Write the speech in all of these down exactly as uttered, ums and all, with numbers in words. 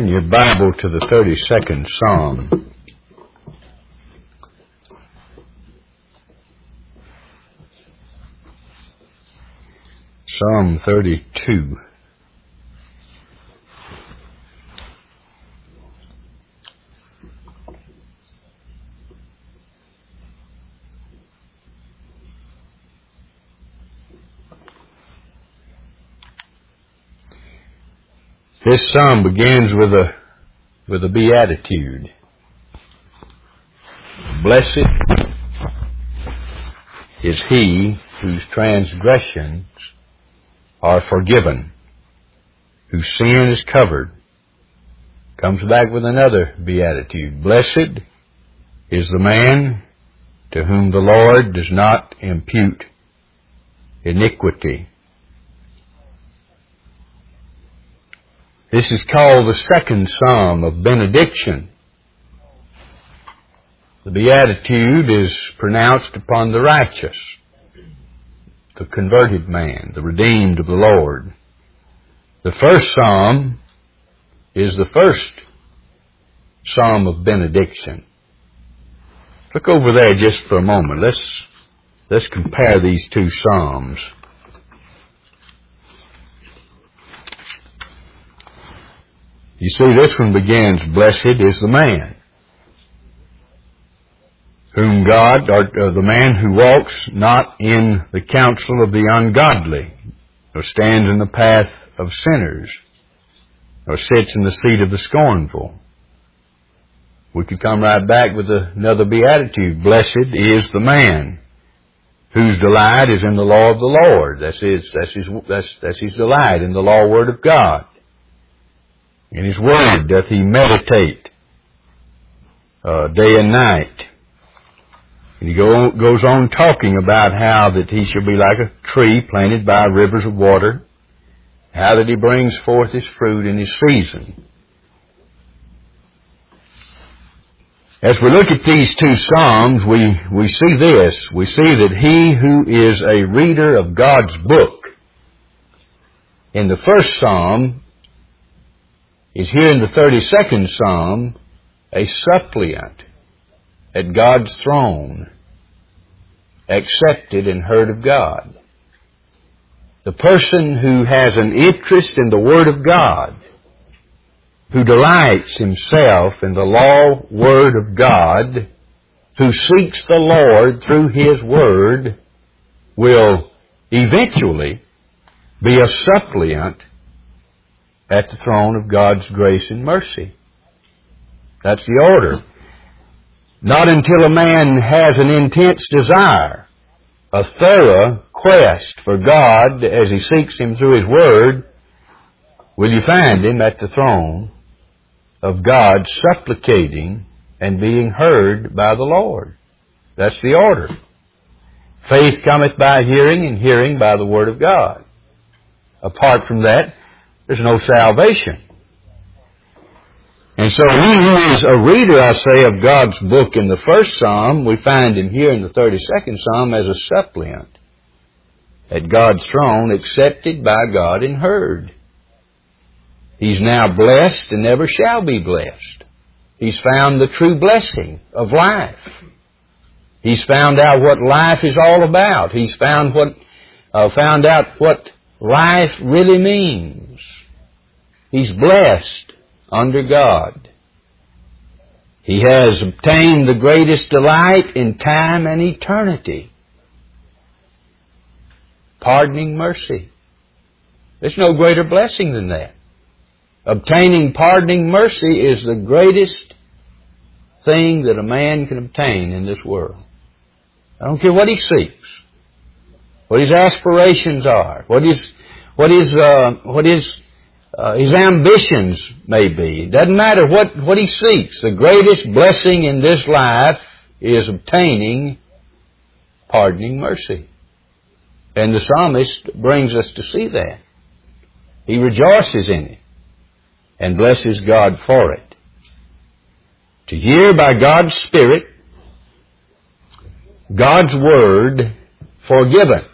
Turn your Bible to the thirty-second Psalm. Psalm thirty-two. This psalm begins with a with a beatitude. Blessed is he whose transgressions are forgiven, whose sin is covered. Comes back with another beatitude. Blessed is the man to whom the Lord does not impute iniquity. This is called the second psalm of benediction. The beatitude is pronounced upon the righteous, the converted man, the redeemed of the Lord. The first psalm is the first psalm of benediction. Look over there just for a moment. Let's, let's compare these two psalms. You see, this one begins, blessed is the man whom God, or, or the man who walks not in the counsel of the ungodly, nor stands in the path of sinners, nor sits in the seat of the scornful. We could come right back with another beatitude. Blessed is the man whose delight is in the law of the Lord. That's his, that's his, that's, that's his delight in the law word of God. In His Word doth he meditate uh, day and night. And he go, goes on talking about how that he shall be like a tree planted by rivers of water, how that he brings forth his fruit in his season. As we look at these two psalms, we, we see this. We see that he who is a reader of God's book, in the first psalm, is here in the thirty-second Psalm a suppliant at God's throne, accepted and heard of God. The person who has an interest in the Word of God, who delights himself in the law Word of God, who seeks the Lord through His Word, will eventually be a suppliant at the throne of God's grace and mercy. That's the order. Not until a man has an intense desire, a thorough quest for God as he seeks Him through His Word, will you find him at the throne of God supplicating and being heard by the Lord. That's the order. Faith cometh by hearing, and hearing by the Word of God. Apart from that, there's no salvation. And so he who is a reader, I say, of God's book in the first psalm, we find him here in the thirty-second psalm as a suppliant at God's throne, accepted by God and heard. He's now blessed and never shall be blessed. He's found the true blessing of life. He's found out what life is all about. He's found what, uh, found out what life really means. He's blessed under God. He has obtained the greatest delight in time and eternity. Pardoning mercy. There's no greater blessing than that. Obtaining pardoning mercy is the greatest thing that a man can obtain in this world. I don't care what he seeks, what his aspirations are, what his, what his, uh, what his, uh, his ambitions may be. It doesn't matter what, what he seeks. The greatest blessing in this life is obtaining pardoning mercy. And the psalmist brings us to see that. He rejoices in it and blesses God for it. To hear by God's Spirit God's Word forgiven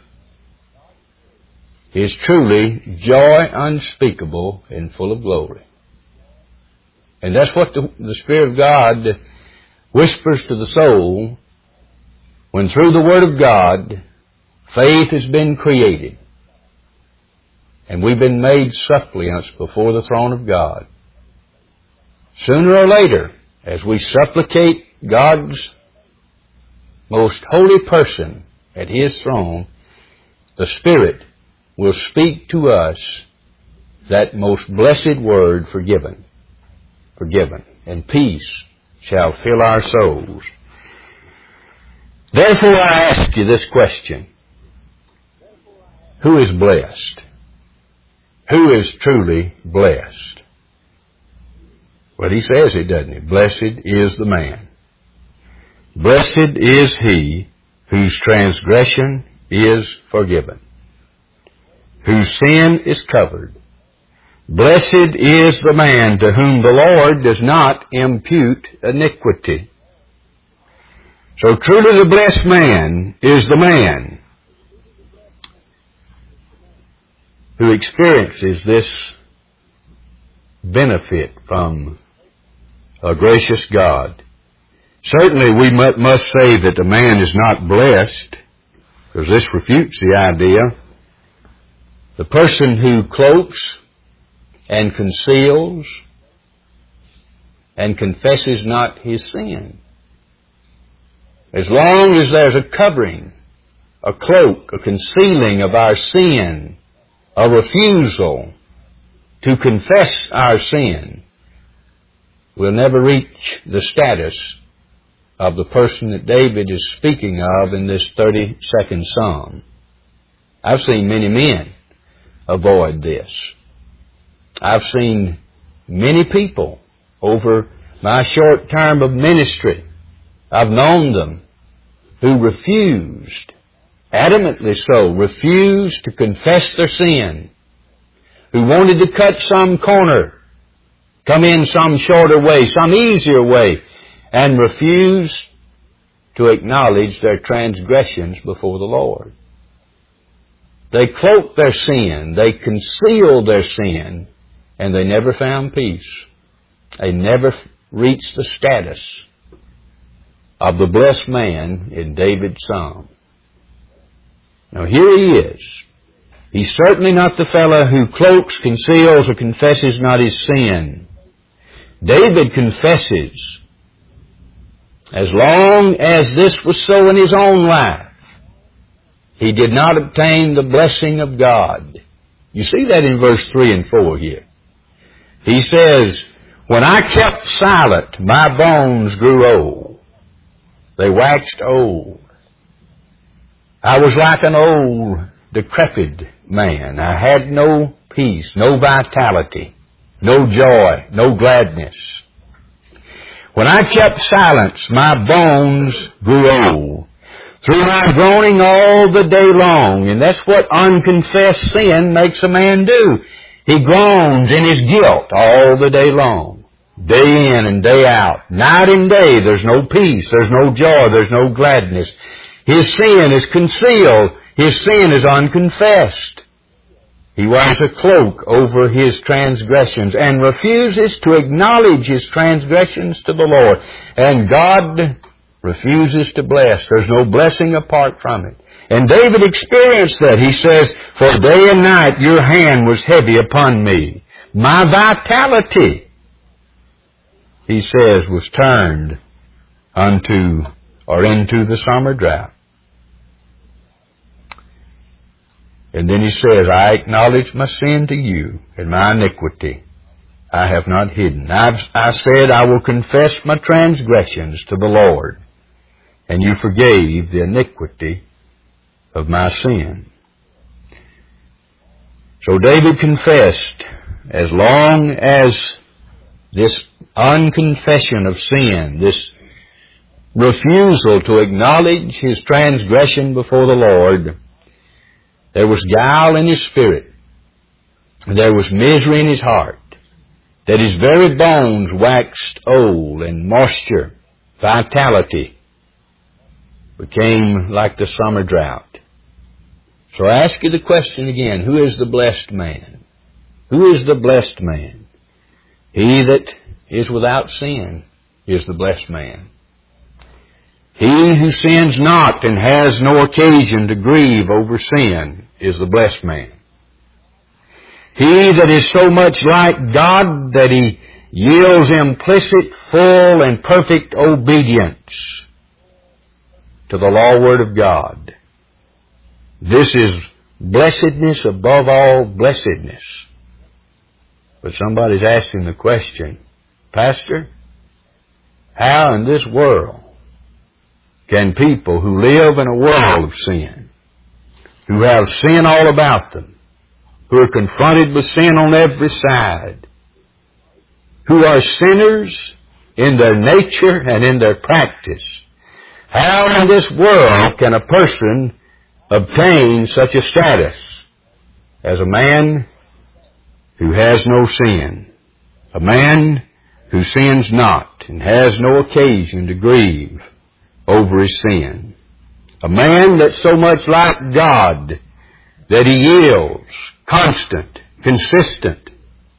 is truly joy unspeakable and full of glory. And that's what the, the Spirit of God whispers to the soul when through the Word of God faith has been created and we've been made suppliants before the throne of God. Sooner or later, as we supplicate God's most holy person at His throne, the Spirit will speak to us that most blessed word, forgiven, forgiven, and peace shall fill our souls. Therefore I ask you this question: who is blessed? Who is truly blessed? Well, he says it, doesn't he? Blessed is the man. Blessed is he whose transgression is forgiven, whose sin is covered. Blessed is the man to whom the Lord does not impute iniquity. So truly the blessed man is the man who experiences this benefit from a gracious God. Certainly we must say that the man is not blessed, because this refutes the idea. The person who cloaks and conceals and confesses not his sin. As long as there's a covering, a cloak, a concealing of our sin, a refusal to confess our sin, we'll never reach the status of the person that David is speaking of in this thirty-second Psalm. I've seen many men avoid this. I've seen many people over my short term of ministry, I've known them, who refused, adamantly so, refused to confess their sin, who wanted to cut some corner, come in some shorter way, some easier way, and refused to acknowledge their transgressions before the Lord. They cloaked their sin, they concealed their sin, and they never found peace. They never reached the status of the blessed man in David's Psalm. Now here he is. He's certainly not the fellow who cloaks, conceals, or confesses not his sin. David confesses. As long as this was so in his own life, he did not obtain the blessing of God. You see that in verse three and four here. He says, when I kept silent, my bones grew old. They waxed old. I was like an old, decrepit man. I had no peace, no vitality, no joy, no gladness. When I kept silence, my bones grew old. Through my groaning all the day long. And that's what unconfessed sin makes a man do. He groans in his guilt all the day long. Day in and day out. Night and day, there's no peace, there's no joy, there's no gladness. His sin is concealed. His sin is unconfessed. He wears a cloak over his transgressions and refuses to acknowledge his transgressions to the Lord. And God refuses to bless. There's no blessing apart from it. And David experienced that. He says, for day and night your hand was heavy upon me. My vitality, he says, was turned unto or into the summer drought. And then he says, I acknowledge my sin to you, and my iniquity I have not hidden. I've, I said, I will confess my transgressions to the Lord, and you forgave the iniquity of my sin. So David confessed, as long as this unconfession of sin, this refusal to acknowledge his transgression before the Lord, there was guile in his spirit, there was misery in his heart, that his very bones waxed old, and moisture, vitality, became like the summer drought. So I ask you the question again, who is the blessed man? Who is the blessed man? He that is without sin is the blessed man. He who sins not and has no occasion to grieve over sin is the blessed man. He that is so much like God that he yields implicit, full, and perfect obedience to the law word of God. This is blessedness above all blessedness. But somebody's asking the question, Pastor, how in this world can people who live in a world of sin, who have sin all about them, who are confronted with sin on every side, who are sinners in their nature and in their practice, how in this world can a person obtain such a status as a man who has no sin, a man who sins not and has no occasion to grieve over his sin, a man that's so much like God that he yields constant, consistent,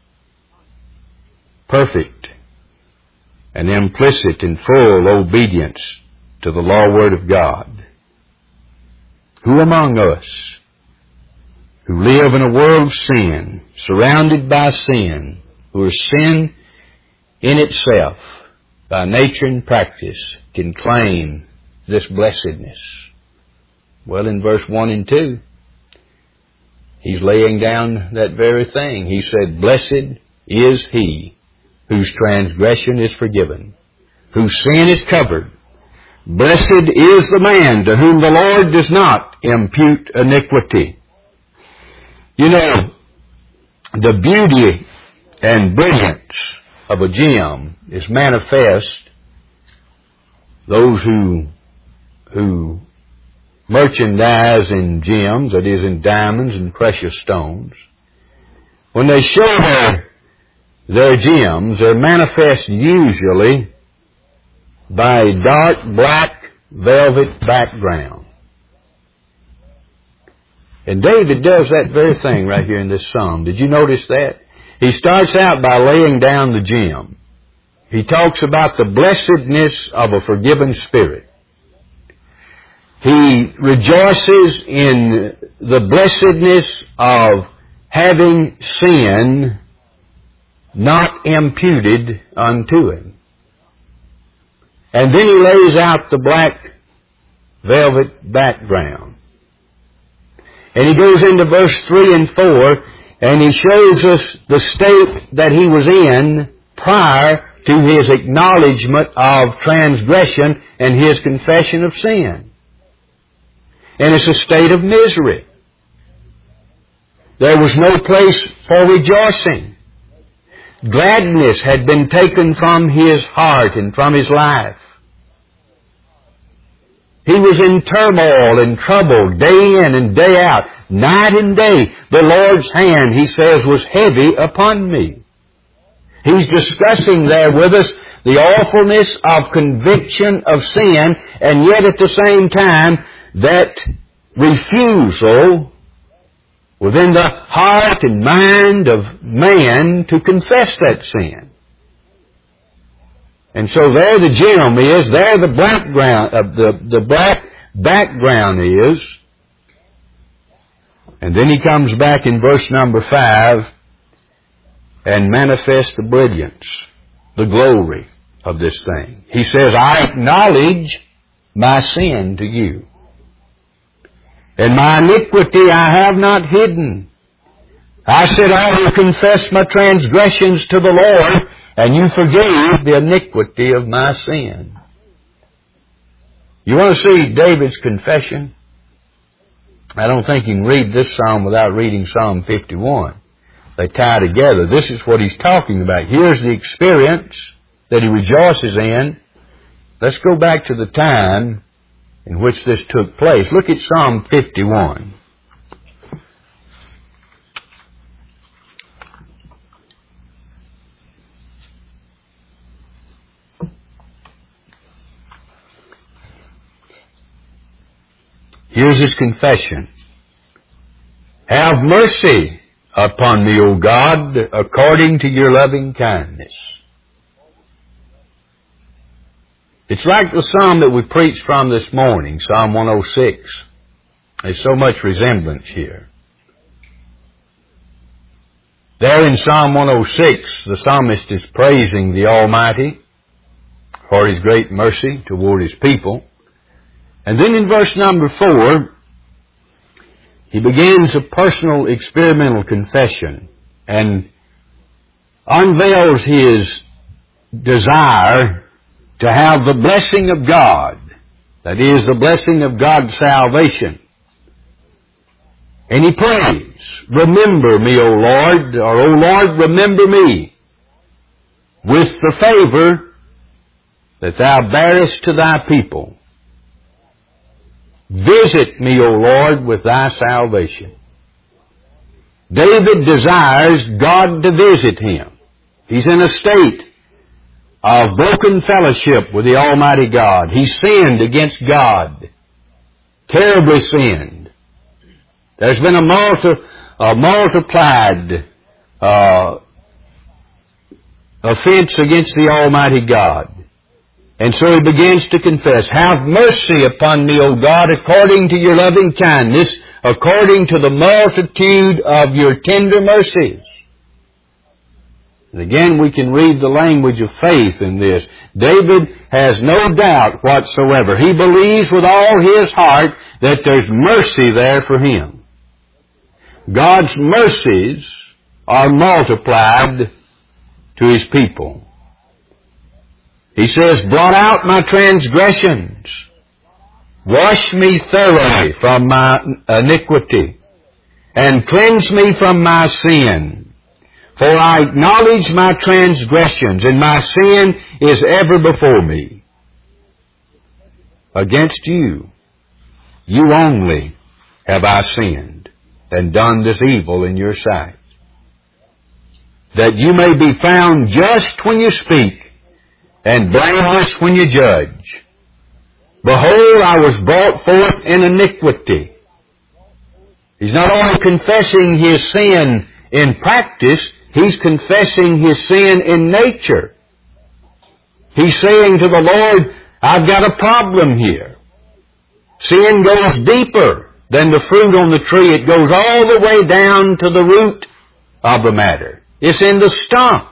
perfect, and implicit and full obedience to the law word of God. Who among us who live in a world of sin, surrounded by sin, who are sin in itself, by nature and practice, can claim this blessedness? Well, in verse one and two, he's laying down that very thing. He said, blessed is he whose transgression is forgiven, whose sin is covered. Blessed is the man to whom the Lord does not impute iniquity. You know, the beauty and brilliance of a gem is manifest. Those who who merchandise in gems, that is in diamonds and precious stones, when they show their, their gems, they're manifest usually by a dark black velvet background. And David does that very thing right here in this psalm. Did you notice that? He starts out by laying down the gem. He talks about the blessedness of a forgiven spirit. He rejoices in the blessedness of having sin not imputed unto him. And then he lays out the black velvet background. And he goes into verse three and four, and he shows us the state that he was in prior to his acknowledgement of transgression and his confession of sin. And it's a state of misery. There was no place for rejoicing. Gladness had been taken from his heart and from his life. He was in turmoil and trouble day in and day out, night and day. The Lord's hand, he says, was heavy upon me. He's discussing there with us the awfulness of conviction of sin, and yet at the same time, that refusal within the heart and mind of man to confess that sin. And so there the gem is, there the background, uh, the, the black background is. And then he comes back in verse number five and manifests the brilliance, the glory of this thing. He says, I acknowledge my sin to you, and my iniquity I have not hidden. I said, I will confess my transgressions to the Lord, and you forgave the iniquity of my sin. You want to see David's confession? I don't think you can read this psalm without reading Psalm fifty-one. They tie together. This is what he's talking about. Here's the experience that he rejoices in. Let's go back to the time in which this took place. Look at Psalm fifty-one. Here's his confession. Have mercy upon me, O God, according to your loving kindness. It's like the psalm that we preached from this morning, Psalm one oh six. There's so much resemblance here. There in Psalm one oh six, the psalmist is praising the Almighty for His great mercy toward His people. And then in verse number four, he begins a personal experimental confession and unveils his desire to have the blessing of God, that is, the blessing of God's salvation. And he prays, remember me, O Lord, or O Lord, remember me with the favor that Thou bearest to Thy people. Visit me, O Lord, with Thy salvation. David desires God to visit him. He's in a state of broken fellowship with the Almighty God. He sinned against God, terribly sinned. There's been a, multi, a multiplied uh, offense against the Almighty God. And so he begins to confess, have mercy upon me, O God, according to your loving kindness, according to the multitude of your tender mercies. And again, we can read the language of faith in this. David has no doubt whatsoever. He believes with all his heart that there's mercy there for him. God's mercies are multiplied to His people. He says, blot out my transgressions. Wash me thoroughly from my iniquity, and cleanse me from my sin. For I acknowledge my transgressions, and my sin is ever before me. Against you, you only have I sinned, and done this evil in your sight, that you may be found just when you speak, and blameless when you judge. Behold, I was brought forth in iniquity. He's not only confessing his sin in practice, he's confessing his sin in nature. He's saying to the Lord, I've got a problem here. Sin goes deeper than the fruit on the tree. It goes all the way down to the root of the matter. It's in the stump.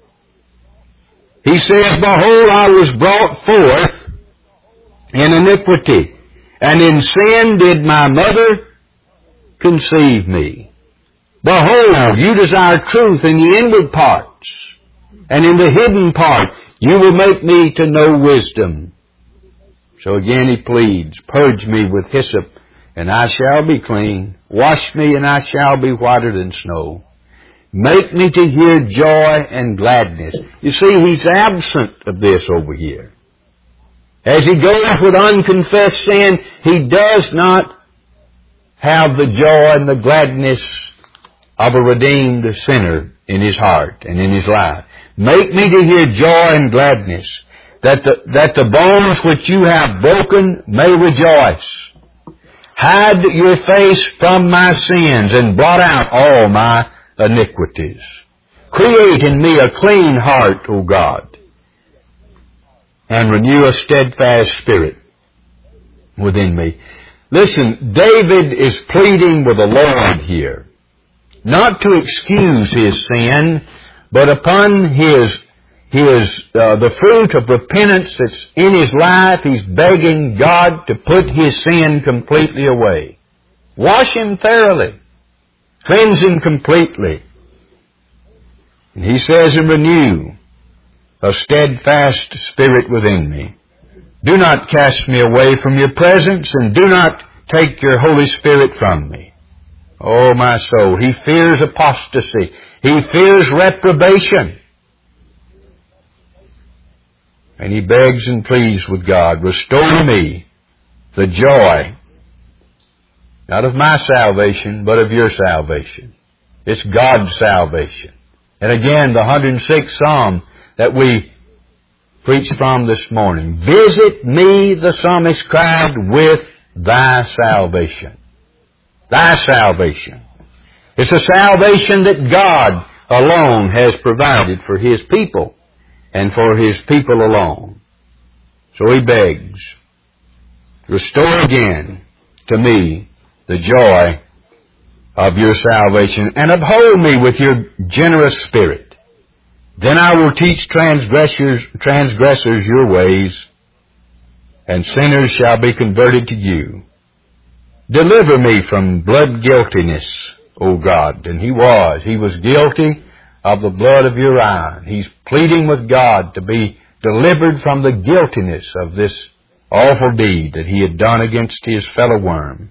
He says, behold, I was brought forth in iniquity, and in sin did my mother conceive me. Behold, you desire truth in the inward parts, and in the hidden part you will make me to know wisdom. So again he pleads, purge me with hyssop, and I shall be clean. Wash me, and I shall be whiter than snow. Make me to hear joy and gladness. You see, he's absent of this over here. As he goes with unconfessed sin, he does not have the joy and the gladness of a redeemed sinner in his heart and in his life. Make me to hear joy and gladness, that the, that the bones which you have broken may rejoice. Hide your face from my sins and blot out all my iniquities. Create in me a clean heart, O God, and renew a steadfast spirit within me. Listen, David is pleading with the Lord here, not to excuse his sin, but upon his his uh, the fruit of repentance that's in his life, he's begging God to put his sin completely away. Wash him thoroughly. Cleanse him completely. And he says, and renew a steadfast spirit within me. Do not cast me away from your presence, and do not take your Holy Spirit from me. Oh, my soul, he fears apostasy. He fears reprobation. And he begs and pleads with God, restore to me the joy, not of my salvation, but of your salvation. It's God's salvation. And again, the one hundred sixth Psalm that we preached from this morning. Visit me, the psalmist cried, with thy salvation. Thy salvation. It's a salvation that God alone has provided for His people, and for His people alone. So he begs, restore again to me the joy of your salvation, and uphold me with your generous spirit. Then I will teach transgressors, transgressors your ways, and sinners shall be converted to you. Deliver me from blood guiltiness, O God. And he was. He was guilty of the blood of Uriah. He's pleading with God to be delivered from the guiltiness of this awful deed that he had done against his fellow worm.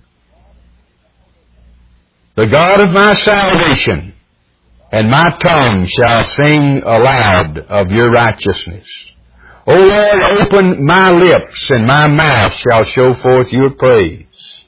The God of my salvation, and my tongue shall sing aloud of your righteousness. O Lord, open my lips, and my mouth shall show forth your praise.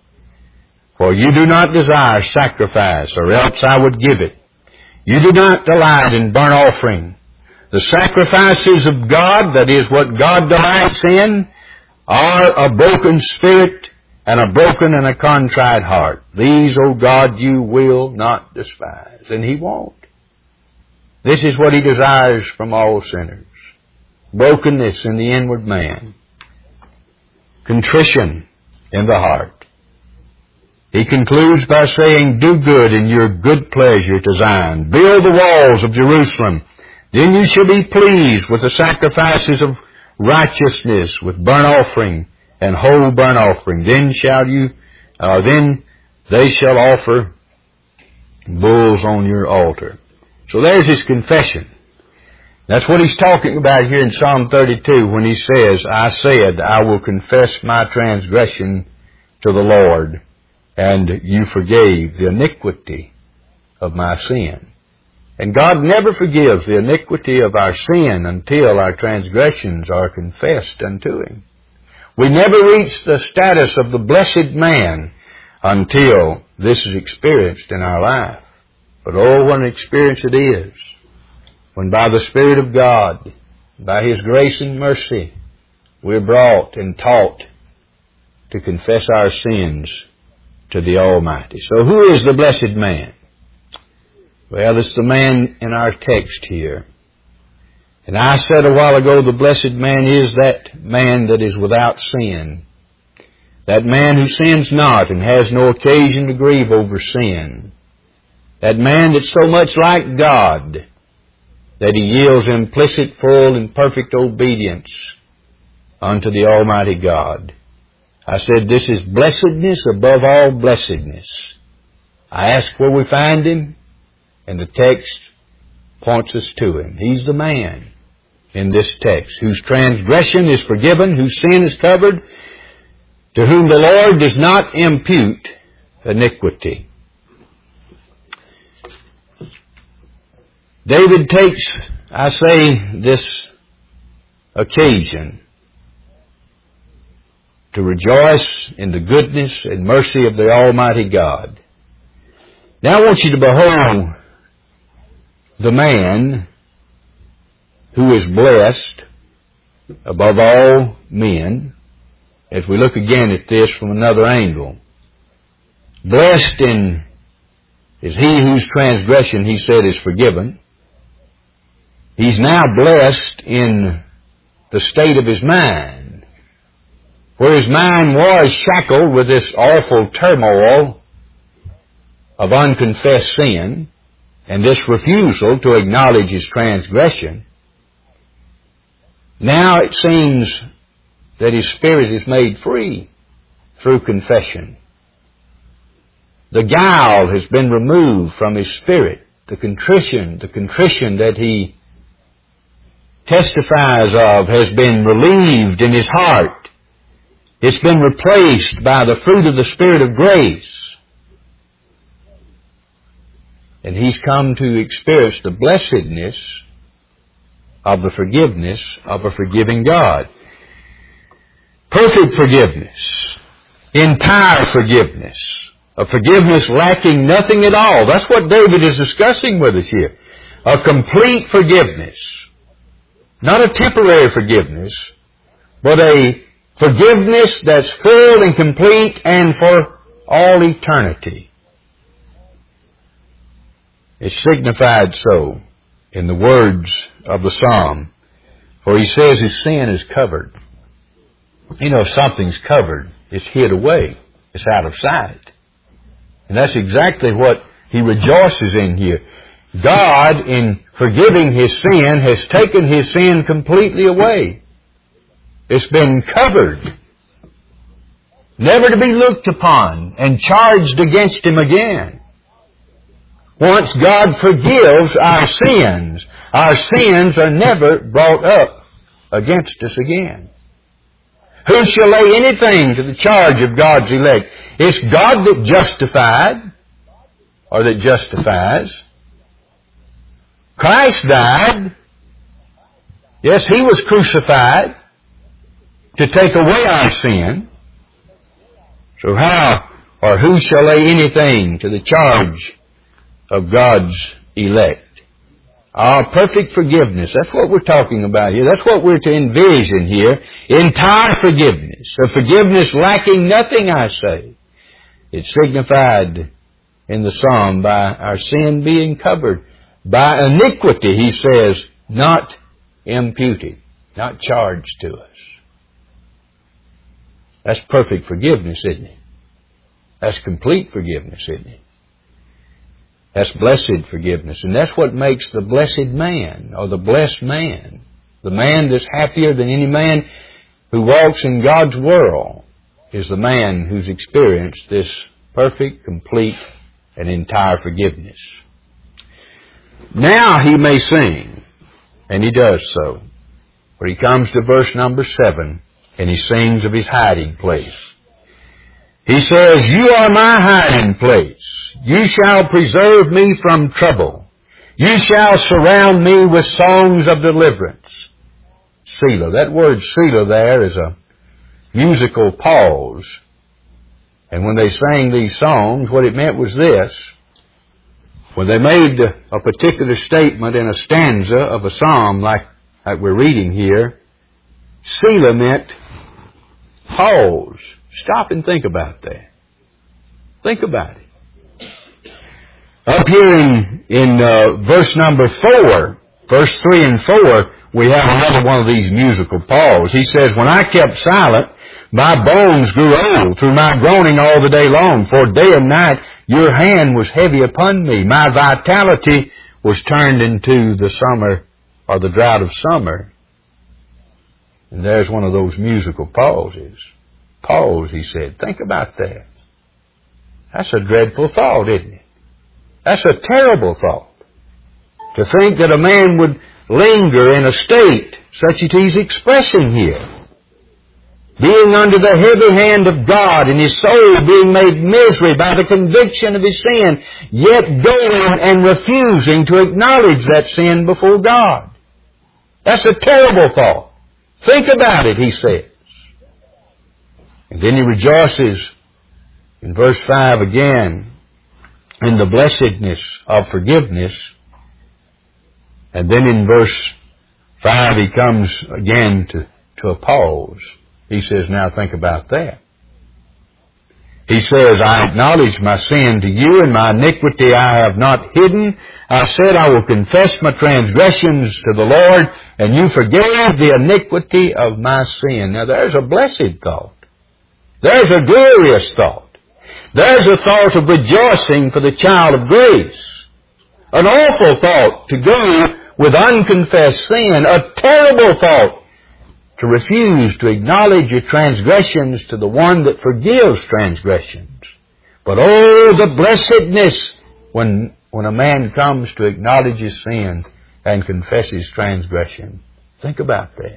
For you do not desire sacrifice, or else I would give it. You do not delight in burnt offering. The sacrifices of God, that is what God delights in, are a broken spirit and a broken and a contrite heart. These, O God, you will not despise. And he won't. This is what he desires from all sinners. Brokenness in the inward man. Contrition in the heart. He concludes by saying, do good in your good pleasure to Zion. Build the walls of Jerusalem. Then you shall be pleased with the sacrifices of righteousness, with burnt offering and whole burnt offering. Then shall you, uh, then they shall offer bulls on your altar. So there's his confession. That's what he's talking about here in Psalm thirty-two when he says, I said, I will confess my transgression to the Lord, and you forgave the iniquity of my sin. And God never forgives the iniquity of our sin until our transgressions are confessed unto him. We never reach the status of the blessed man until this is experienced in our life. But oh, what an experience it is when by the Spirit of God, by his grace and mercy, we're brought and taught to confess our sins to the Almighty. So who is the blessed man? Well, it's the man in our text here. And I said a while ago, the blessed man is that man that is without sin. That man who sins not and has no occasion to grieve over sin. That man that's so much like God that he yields implicit, full, and perfect obedience unto the Almighty God. I said this is blessedness above all blessedness. I ask where we find him, and the text points us to him. He's the man in this text whose transgression is forgiven, whose sin is covered, to whom the Lord does not impute iniquity. David takes, I say, this occasion to rejoice in the goodness and mercy of the Almighty God. Now I want you to behold the man who is blessed above all men, as we look again at this from another angle. Blessed in is he whose transgression, he said, is forgiven. He's now blessed in the state of his mind, where his mind was shackled with this awful turmoil of unconfessed sin and this refusal to acknowledge his transgression. Now it seems that his spirit is made free through confession. The guile has been removed from his spirit. The contrition, the contrition that he testifies of has been relieved in his heart. It's been replaced by the fruit of the Spirit of grace. And he's come to experience the blessedness of the forgiveness of a forgiving God. Perfect forgiveness. Entire forgiveness. A forgiveness lacking nothing at all. That's what David is discussing with us here. A complete forgiveness. Not a temporary forgiveness, but a forgiveness that's full and complete and for all eternity. It's signified so in the words of the psalm, for he says his sin is covered. You know, if something's covered, it's hid away. It's out of sight. And that's exactly what he rejoices in here. God, in forgiving his sin, has taken his sin completely away. It's been covered, never to be looked upon and charged against him again. Once God forgives our sins, our sins are never brought up against us again. Who shall lay anything to the charge of God's elect? It's God that justified, or that justifies. Christ died. Yes, he was crucified to take away our sin. So how or who shall lay anything to the charge of God's elect? Our perfect forgiveness. That's what we're talking about here. That's what we're to envision here. Entire forgiveness. A forgiveness lacking nothing, I say. It's signified in the psalm by our sin being covered. By iniquity, he says, not imputed, not charged to us. That's perfect forgiveness, isn't it? That's complete forgiveness, isn't it? That's blessed forgiveness. And that's what makes the blessed man, or the blessed man, the man that's happier than any man who walks in God's world, is the man who's experienced this perfect, complete, and entire forgiveness. Now he may sing, and he does so. Where he comes to verse number seven, and he sings of his hiding place. He says, "You are my hiding place. You shall preserve me from trouble. You shall surround me with songs of deliverance." Selah. That word Selah there is a musical pause. And when they sang these songs, what it meant was this. When they made a particular statement in a stanza of a psalm like, like we're reading here, Selah meant pause. Stop and think about that. Think about it. Up here in, in uh, verse number four, verse three and four, we have another one of these musical pauses. He says, "When I kept silent, my bones grew old through my groaning all the day long. For day and night your hand was heavy upon me. My vitality was turned into the summer, or the drought of summer." And there's one of those musical pauses. Pause, he said. Think about that. That's a dreadful thought, isn't it? That's a terrible thought. To think that a man would linger in a state such as he's expressing here. Being under the heavy hand of God and his soul being made misery by the conviction of his sin, yet going and refusing to acknowledge that sin before God. That's a terrible thought. Think about it, he says. And then he rejoices in verse five again in the blessedness of forgiveness. And then in verse five he comes again to, to a pause. He says, now think about that. He says, "I acknowledge my sin to you, and my iniquity I have not hidden. I said, I will confess my transgressions to the Lord, and you forgave the iniquity of my sin." Now there's a blessed thought. There's a glorious thought. There's a thought of rejoicing for the child of grace. An awful thought to go with unconfessed sin. A terrible thought to refuse to acknowledge your transgressions to the one that forgives transgressions. But oh, the blessedness when, when a man comes to acknowledge his sin and confess his transgression. Think about that.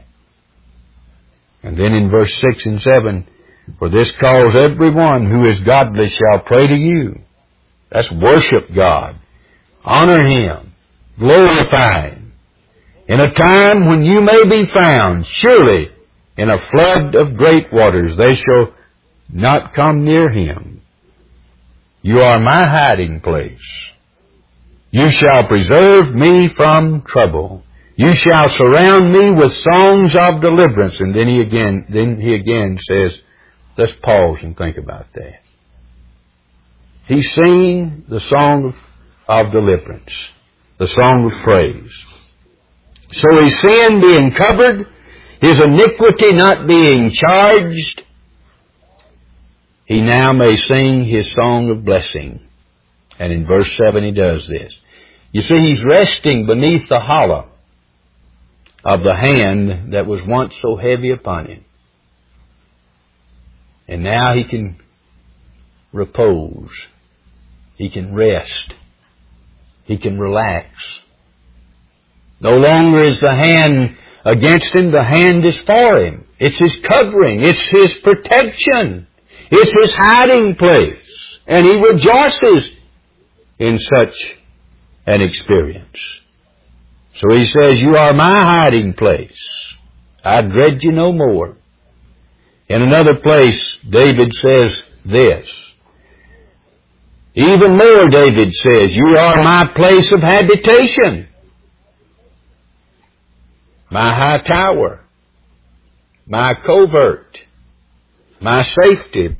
And then in verse six and seven, "For this cause everyone who is godly shall pray to you." That's worship God. Honor Him. Glorify Him. "In a time when you may be found, surely in a flood of great waters they shall not come near Him. You are my hiding place. You shall preserve me from trouble. You shall surround me with songs of deliverance." And then he again, then he again says, let's pause and think about that. He's singing the song of, of deliverance, the song of praise. So his sin being covered, his iniquity not being charged, he now may sing his song of blessing. And in verse seven he does this. You see, he's resting beneath the hollow of the hand that was once so heavy upon him. And now he can repose. He can rest. He can relax. No longer is the hand against him. The hand is for him. It's his covering. It's his protection. It's his hiding place. And he rejoices in such an experience. So he says, you are my hiding place. I dread you no more. In another place, David says this. Even more, David says, you are my place of habitation, my high tower, my covert, my safety.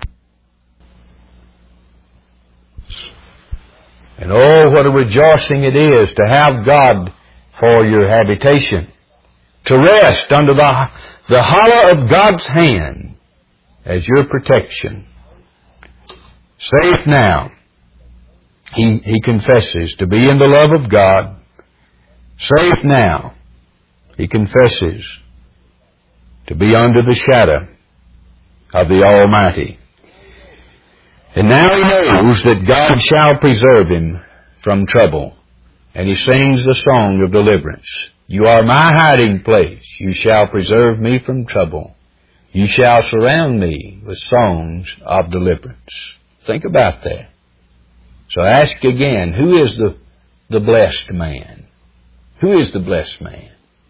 And oh, what a rejoicing it is to have God for your habitation, to rest under the, the hollow of God's hand as your protection. Safe now, he, he confesses to be in the love of God. Safe now, he confesses to be under the shadow of the Almighty. And now he knows that God shall preserve him from trouble. And he sings the song of deliverance. You are my hiding place. You shall preserve me from trouble. You shall surround me with songs of deliverance. Think about that. So ask again, who is the, the blessed man? Who is the blessed man?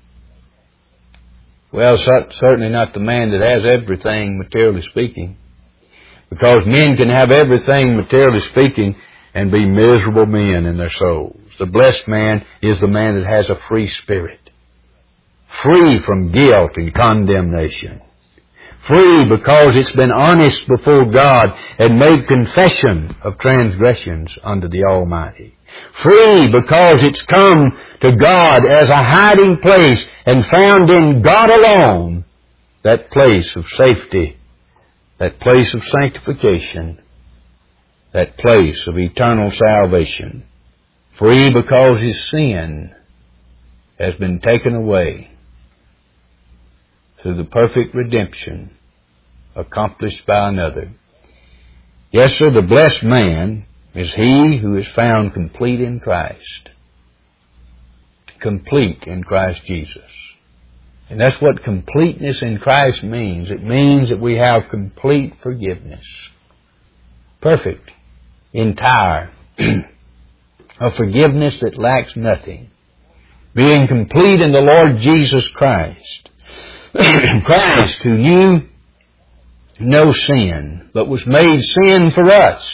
Well, certainly not the man that has everything, materially speaking. Because men can have everything, materially speaking, and be miserable men in their souls. The blessed man is the man that has a free spirit. Free from guilt and condemnation. Free because it's been honest before God and made confession of transgressions unto the Almighty. Free because it's come to God as a hiding place and found in God alone that place of safety, that place of sanctification, that place of eternal salvation. Free because his sin has been taken away through the perfect redemption accomplished by another. Yes, sir, the blessed man is he who is found complete in Christ. Complete in Christ Jesus. And that's what completeness in Christ means. It means that we have complete forgiveness. Perfect. Entire. A forgiveness that lacks nothing. Being complete in the Lord Jesus Christ. Christ who knew no sin, but was made sin for us,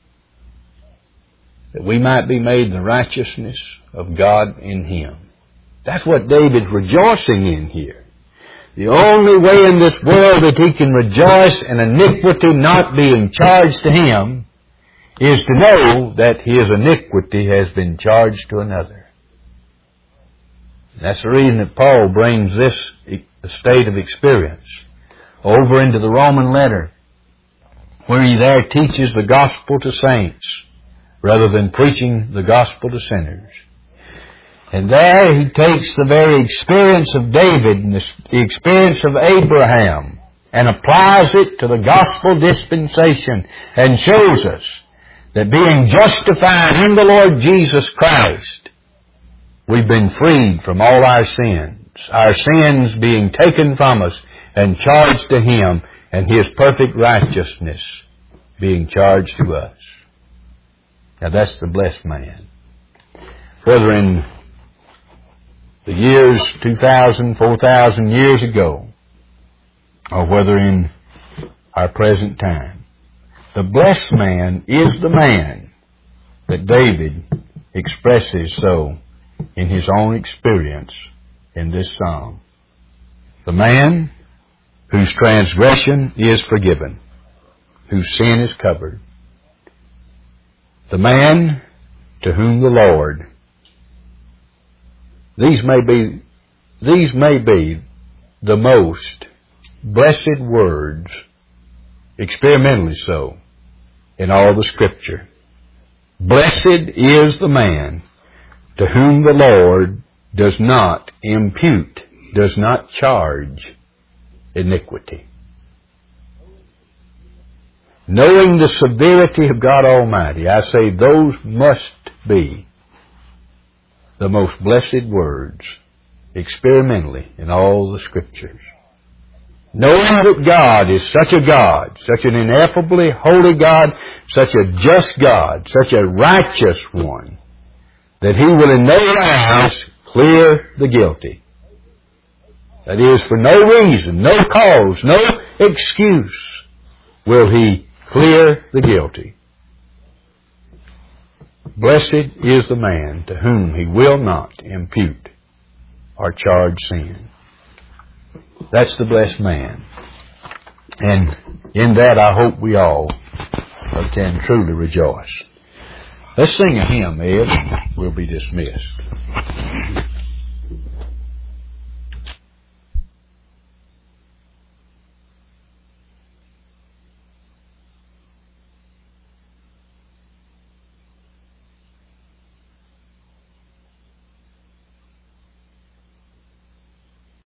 that we might be made the righteousness of God in Him. That's what David's rejoicing in here. The only way in this world that he can rejoice in iniquity not being charged to him is to know that his iniquity has been charged to another. That's the reason that Paul brings this state of experience over into the Roman letter, where he there teaches the gospel to saints rather than preaching the gospel to sinners. And there he takes the very experience of David and the experience of Abraham and applies it to the gospel dispensation and shows us that being justified in the Lord Jesus Christ, we've been freed from all our sins, our sins being taken from us and charged to Him, and His perfect righteousness being charged to us. Now that's the blessed man. Whether in the years two thousand, four thousand years ago, or whether in our present time, the blessed man is the man that David expresses so in his own experience in this psalm. The man whose transgression is forgiven, whose sin is covered. The man to whom the Lord, these may be, these may be the most blessed words, experimentally so, in all the Scripture. Blessed is the man to whom the Lord does not impute, does not charge iniquity. Knowing the severity of God Almighty, I say those must be the most blessed words, experimentally, in all the Scriptures. Knowing that God is such a God, such an ineffably holy God, such a just God, such a righteous one, that He will in no wise clear the guilty. That is, for no reason, no cause, no excuse will He clear the guilty. Blessed is the man to whom He will not impute or charge sin. That's the blessed man. And in that I hope we all can truly rejoice. Let's sing a hymn, Ed, and we'll be dismissed.